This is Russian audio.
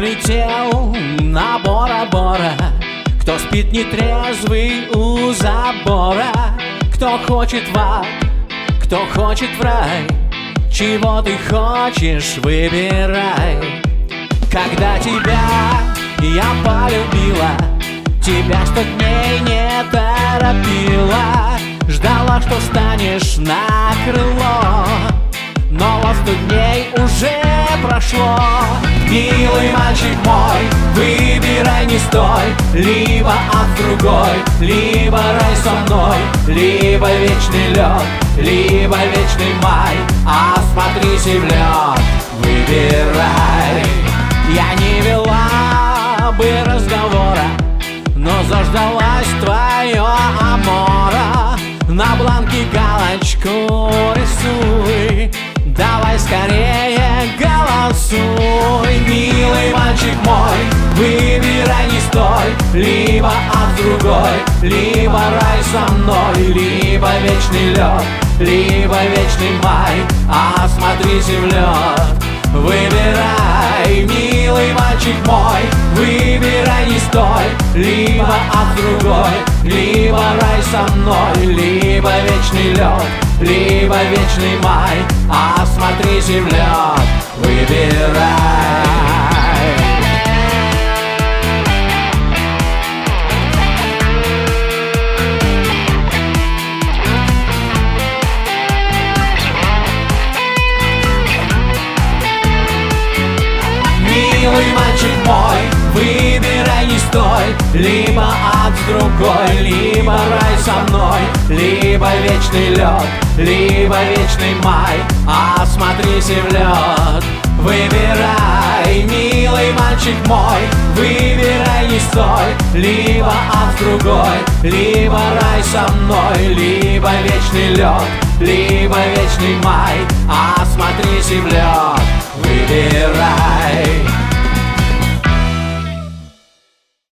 улетел на Бора-Бора. Кто спит нетрезвый у забора, кто хочет в ад, кто хочет в рай. Чего ты хочешь, выбирай. Когда тебя я полюбила, тебя 100 дней не торопила. Ждала, что встанешь на крыло, но вот 100 дней уже прошло. Милый мальчик мой, выбирай, не стой. Либо ад другой, либо рай со мной. Либо вечный лед, либо вечный май. Осмотрись и в лед, выбирай. Я не вела бы разговора, но заждалась твое амора. На бланке галочку рисуй, давай скорее голосуй. Милый мальчик мой, выбирай, не стой. Либо ад другой, либо рай со мной. Либо вечный лед, либо вечный май. Осмотрись и в лед, выбирай. Милый мальчик мой, выбирай, не стой. Либо ад другой, либо рай со мной. Либо вечный лед, либо вечный май. Осмотрись и в лед, выбирай. Милый мальчик мой, выбирай, не стой. Либо ад другой, либо рай со мной. Либо вечный лед, либо вечный май. Осмотрись и в лед, выбирай. Милый мальчик мой, выбирай, не стой. Либо ад другой, либо рай со мной. Либо вечный лед, либо вечный май. Осмотрись и в лед, выбирай.